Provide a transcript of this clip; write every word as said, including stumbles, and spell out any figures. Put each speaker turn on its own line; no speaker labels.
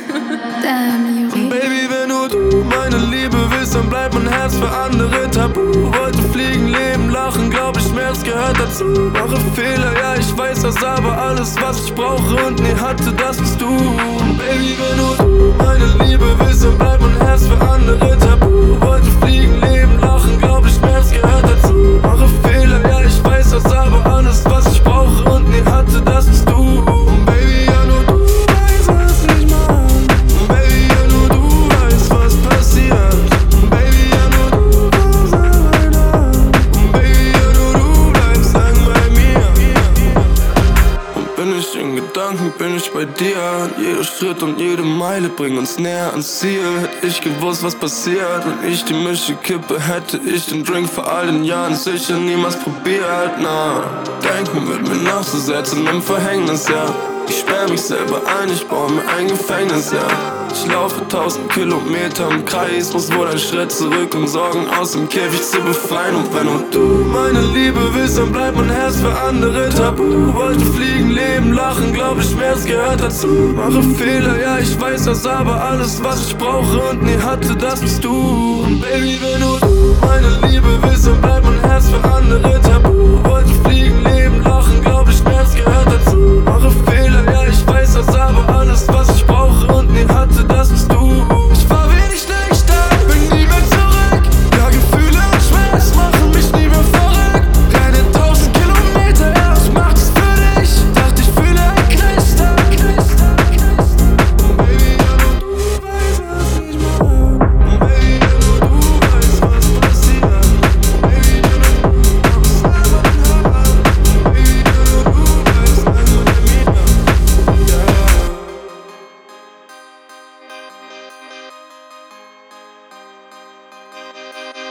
Damn, Juri.
Baby, wenn nur du meine Liebe willst, dann bleibt mein Herz für andere tabu. Wollte fliegen, leben, lachen, glaub ich, Schmerz gehört dazu. Mache Fehler, ja, ich weiß das, aber alles, was ich brauche und nie hatte, das bist du. Baby, wenn nur du meine Liebe willst, dann bleibt mein Herz für andere tabu. Wollte fliegen, leben, lachen, glaub ich, Schmerz gehört dazu. Mache Fehler, ja, ich weiß das, aber alles, was ich brauche und nie hatte, das bist du. Und Baby, ja, nur du weißt, was ich mag. Und Baby, ja, nur du weißt, was passiert. Und Baby, ja, nur du kommst an nach. Und Baby, ja, nur du bleibst lang bei mir. Und bin ich in Gedanken, bin ich bei dir. Jeder Schritt und jede Meile bringt uns näher ans Ziel. Hätte ich gewusst, was passiert, wenn ich die Mische kippe, hätte ich den Drink vor all den Jahren sicher niemals probiert. Na, denken wird mir nachzusetzen im Verhängnis, ja. Ich sperr mich selber ein, ich baue mir ein Gefängnis, ja. Ich laufe tausend Kilometer im Kreis, muss wohl einen Schritt zurück, um Sorgen aus dem Käfig zu befreien. Und wenn nur du meine Liebe willst, dann bleibt mein Herz für andere tabu. Wollte fliegen, leben, lachen, glaub ich, Schmerz gehört dazu. Mache Fehler, ja, ich weiß das, aber alles, was ich brauche und nie hatte, das bist du. Und Baby, wenn nur du meine Liebe willst, dann bleibt mein Herz für andere